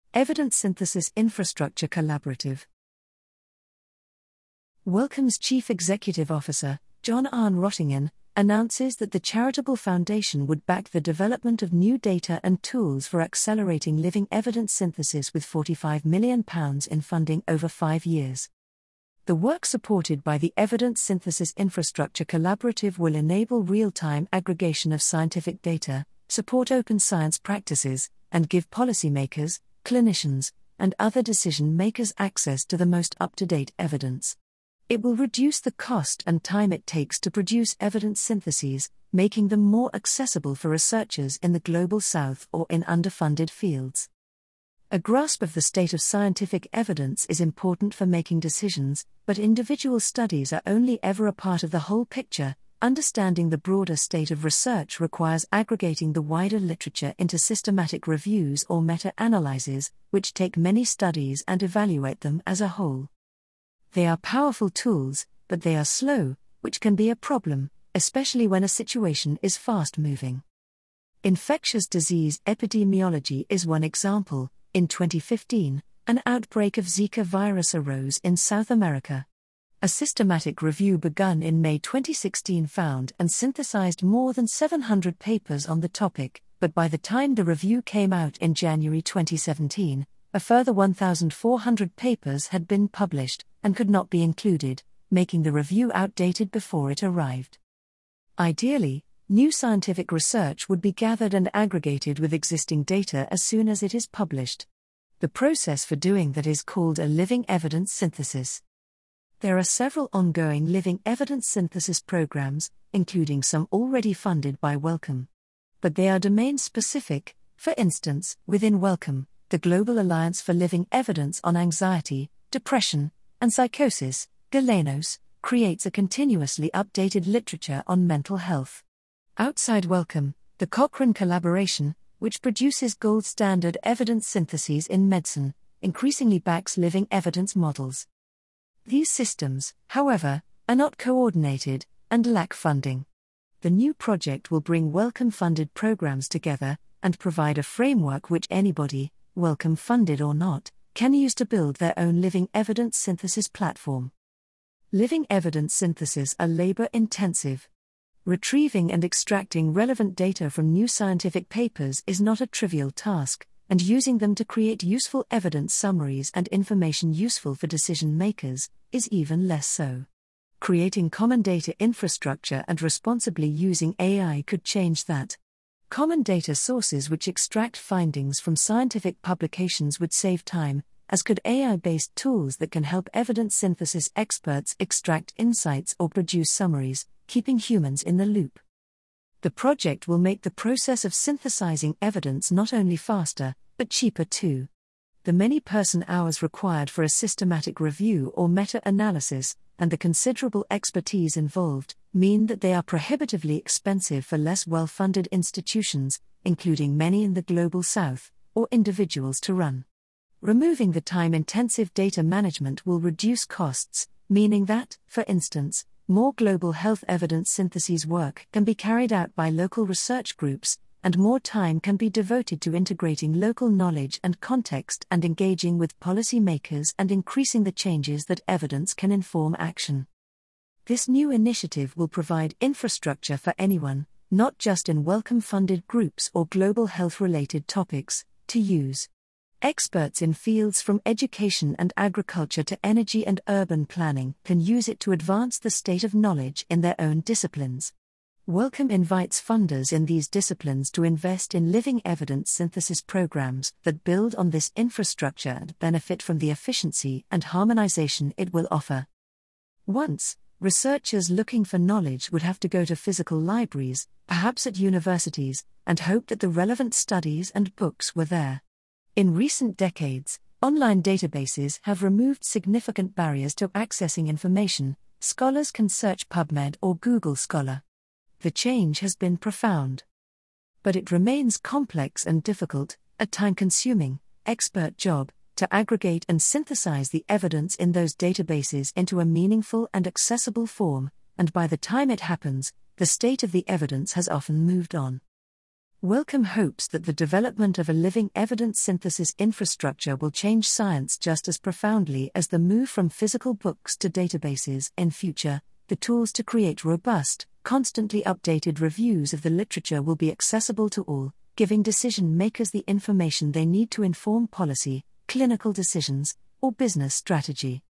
Evidence Synthesis Infrastructure Collaborative. Wellcome's Chief Executive Officer, John Arne Rottingen, announces that the charitable foundation would back the development of new data and tools for accelerating living evidence synthesis with £45 million in funding over 5 years. The work supported by the Evidence Synthesis Infrastructure Collaborative will enable real-time aggregation of scientific data, support open science practices, and give policymakers, clinicians, and other decision-makers access to the most up-to-date evidence. It will reduce the cost and time it takes to produce evidence syntheses, making them more accessible for researchers in the Global South or in underfunded fields. A grasp of the state of scientific evidence is important for making decisions, but individual studies are only ever a part of the whole picture. Understanding the broader state of research requires aggregating the wider literature into systematic reviews or meta-analyses, which take many studies and evaluate them as a whole. They are powerful tools, but they are slow, which can be a problem, especially when a situation is fast-moving. Infectious disease epidemiology is one example. In 2015, an outbreak of Zika virus arose in South America. A systematic review begun in May 2016 found and synthesized more than 700 papers on the topic, but by the time the review came out in January 2017, a further 1,400 papers had been published and could not be included, making the review outdated before it arrived. Ideally, new scientific research would be gathered and aggregated with existing data as soon as it is published. The process for doing that is called a living evidence synthesis. There are several ongoing living evidence synthesis programs, including some already funded by Wellcome. But they are domain-specific. For instance, within Wellcome, the Global Alliance for Living Evidence on Anxiety, Depression, and Psychosis, GALENOS, creates a continuously updated literature on mental health. Outside Wellcome, the Cochrane Collaboration, which produces gold standard evidence syntheses in medicine, increasingly backs living evidence models. These systems, however, are not coordinated and lack funding. The new project will bring Wellcome-funded programs together and provide a framework which anybody, Wellcome-funded or not, can use to build their own living evidence synthesis platform. Living evidence syntheses are labor-intensive. Retrieving and extracting relevant data from new scientific papers is not a trivial task, and using them to create useful evidence summaries and information useful for decision makers is even less so. Creating common data infrastructure and responsibly using AI could change that. Common data sources which extract findings from scientific publications would save time, as could AI-based tools that can help evidence synthesis experts extract insights or produce summaries, keeping humans in the loop. The project will make the process of synthesizing evidence not only faster, but cheaper too. The many person-hours required for a systematic review or meta-analysis, and the considerable expertise involved, mean that they are prohibitively expensive for less well-funded institutions, including many in the Global South, or individuals to run. Removing the time-intensive data management will reduce costs, meaning that, for instance, more global health evidence synthesis work can be carried out by local research groups, and more time can be devoted to integrating local knowledge and context and engaging with policymakers and increasing the changes that evidence can inform action. This new initiative will provide infrastructure for anyone, not just in Wellcome-funded groups or global health-related topics, to use. Experts in fields from education and agriculture to energy and urban planning can use it to advance the state of knowledge in their own disciplines. Wellcome invites funders in these disciplines to invest in living evidence synthesis programs that build on this infrastructure and benefit from the efficiency and harmonization it will offer. Once, researchers looking for knowledge would have to go to physical libraries, perhaps at universities, and hope that the relevant studies and books were there. In recent decades, online databases have removed significant barriers to accessing information. Scholars can search PubMed or Google Scholar. The change has been profound. But it remains complex and difficult, a time-consuming, expert job, to aggregate and synthesize the evidence in those databases into a meaningful and accessible form, and by the time it happens, the state of the evidence has often moved on. Wellcome hopes that the development of a living evidence synthesis infrastructure will change science just as profoundly as the move from physical books to databases. In future, the tools to create robust, constantly updated reviews of the literature will be accessible to all, giving decision makers the information they need to inform policy, clinical decisions, or business strategy.